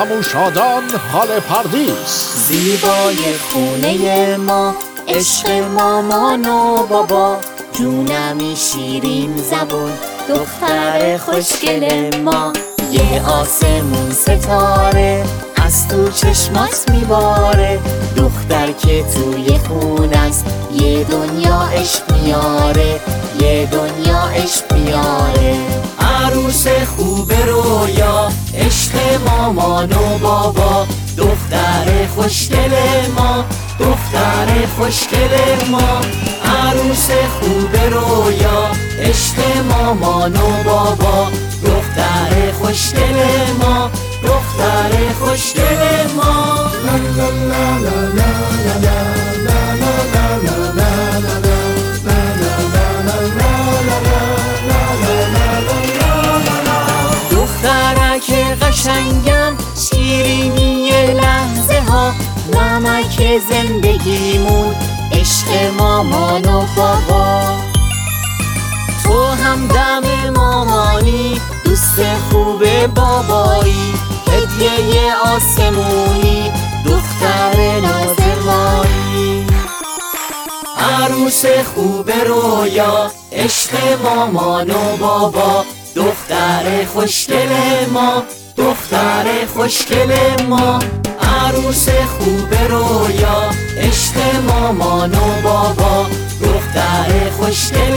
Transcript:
همون شادان حال پردیس. زیبای خونه ما، عشق مامان و بابا، جونمی شیرین زبون، دختر خوشگل ما. یه آسمون ستاره از تو چشمات میباره، دختر که توی خونه است یه دنیا عشق میاره، یه دنیا عشق میاره. عروس خوب رویا، عشق مامان و بابا، دختر خوشگل ما، دختر خوشگل ما. عروس خوب رویا، عشق مامان و بابا، دختر خوشگل ما، دختر خوشگل ما. دخترک قشنگم، شیرینی لحظه ها، نمک زندگیمون، عشق مامان و بابا. تو هم دم مامانی، دوست خوب بابایی، هدیه آسمونی، دختر نازنینی. عروس خوب رویا، عشق مامان و بابا، دختر خوشگل ما، دختر خوشگل ما. عروس خوب رویا، عشق مامان و بابا، دختر خوشگل